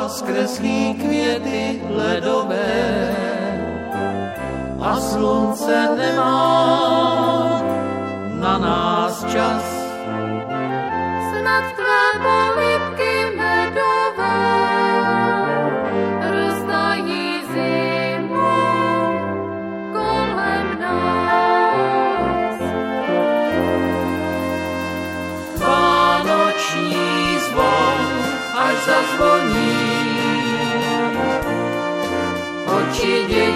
rozkreslí květy ledové a slunce nemá na nás čas. Snad tvé polibky medové roztají zimu kolem nás. Vánoční zvon, až zazvoní, oči